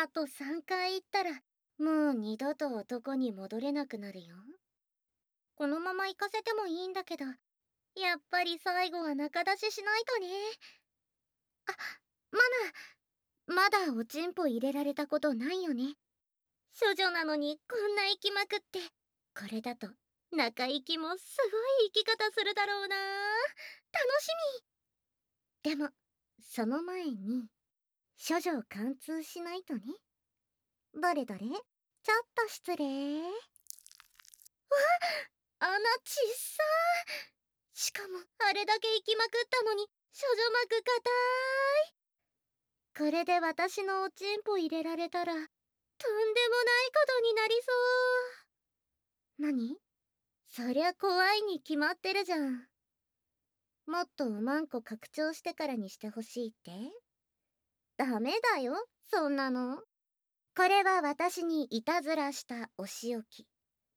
あと3回行ったら、もう二度と男に戻れなくなるよ。このまま行かせてもいいんだけど、やっぱり最後は仲出ししないとね。あ、まだおちんぽ入れられたことないよね。処女なのにこんな生きまくって。これだと中行きもすごい生き方するだろうな。楽しみ。でもその前に処女を貫通しないとね。どれどれ、ちょっと失礼。穴ちっさー。しかもあれだけ行きまくったのに処女膜硬い。これで私のおちんぽ入れられたらとんでもないことになりそう。何？そりゃ怖いに決まってるじゃん。もっとおまんこ拡張してからにしてほしいって？ダメだよ、そんなの。これは私にいたずらしたお仕置き。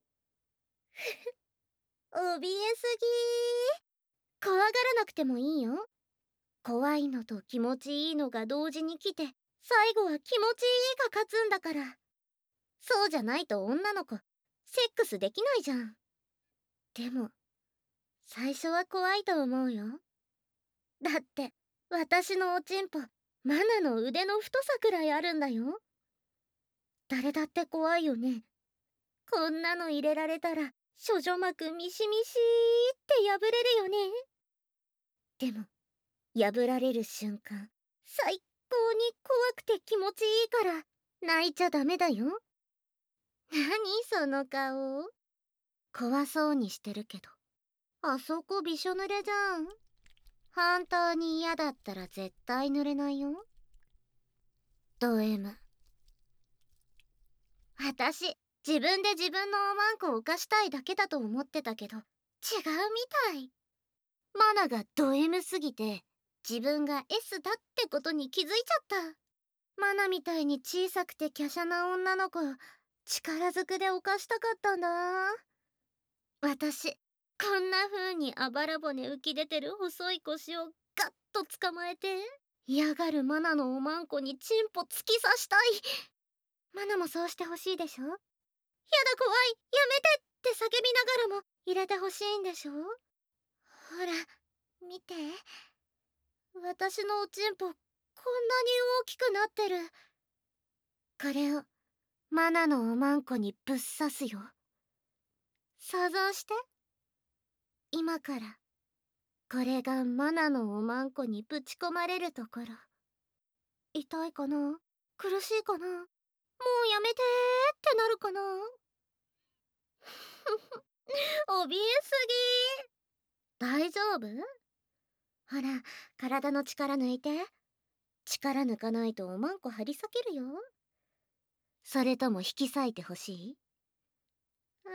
怯えすぎー。怖がらなくてもいいよ。怖いのと気持ちいいのが同時に来て、最後は気持ちいいが勝つんだから。そうじゃないと女の子、セックスできないじゃん。でも、最初は怖いと思うよ。だって、私のおちんぽ、マナの腕の太さくらいあるんだよ。誰だって怖いよね。こんなの入れられたら、処女膜ミシミシーって破れるよね。でも、破られる瞬間、最高に怖くて気持ちいいから、泣いちゃダメだよ。何その顔。怖そうにしてるけど、あそこびしょ濡れじゃん。本当に嫌だったら絶対濡れないよ。ド M。私、自分で自分のおまんこを犯したいだけだと思ってたけど、違うみたい。マナがド M すぎて、自分が S だってことに気づいちゃった。マナみたいに小さくて華奢な女の子、力ずくで犯したかったんだ。私、こんな風にあばら骨浮き出てる細い腰をガッと捕まえて、嫌がるマナのおまんこにチンポ突き刺したい。マナもそうしてほしいでしょ？やだ怖い、やめてって叫びながらも入れてほしいんでしょ？ほら、見て。私のおちんぽ、こんなに大きくなってる。これを、マナのおまんこにぶっ刺すよ。想像して。今から、これがマナのおまんこにぶち込まれるところ。痛いかな？苦しいかな？もうやめてーってなるかな？怯えすぎー。大丈夫？ほら、体の力抜いて。力抜かないとおまんこ張り裂けるよ。それとも引き裂いてほしい？も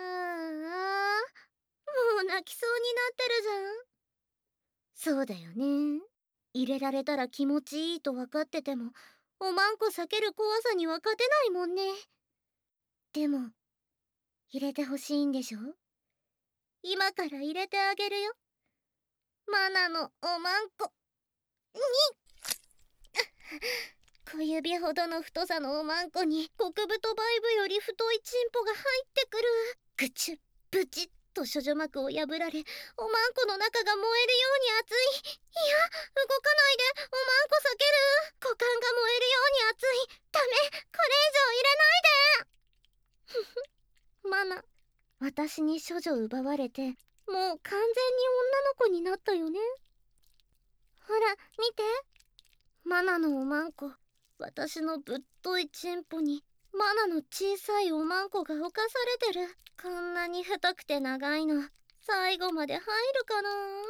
う泣きそうになってるじゃん。そうだよね。入れられたら気持ちいいと分かってても、おまんこ避ける怖さには勝てないもんね。でも、入れてほしいんでしょ？今から入れてあげるよ。マナのおまんこに小指ほどの太さのおまんこに極太バイブより太いチンポが入ってくる。ぐちゅブチッと処女膜を破られ、おまんこの中が燃えるように熱い。いや、動かないで。おまんこ避ける。股間が燃えるように熱い。ダメ、これ以上入れないで。ふふ、マナ、私に処女奪われて、もう完全に女の子になったよね。ほら、見て。マナのおまんこ、私のぶっといチンポにマナの小さいおまんこが侵されてる。こんなに太くて長いの、最後まで入るかな。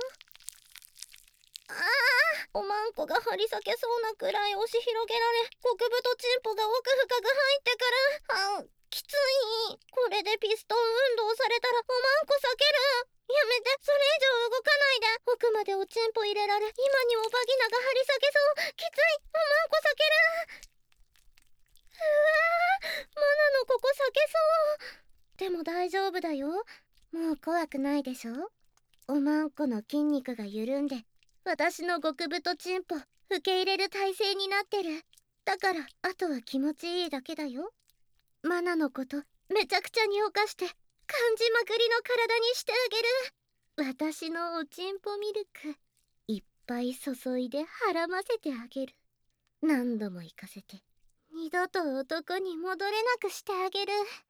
おまんこが張り裂けそうなくらい押し広げられ、極太チンポが奥深く入ってくる。きつい。これでピストン運動されたらおまんこ避ける。やめて、それ以上動かないで。奥までおちんぽ入れられ、今にもバギナが張り裂けそう。きつい。おまんこ避ける。うわー、マナのここ避けそう。でも大丈夫だよ。もう怖くないでしょ？おまんこの筋肉が緩んで、私の極太チンポ受け入れる体勢になってる。 だからあとは気持ちいいだけだよ。マナのことめちゃくちゃに犯して感じまくりの体にしてあげる。私のおちんぽミルクいっぱい注いではらませてあげる。何度も行かせて二度と男に戻れなくしてあげる。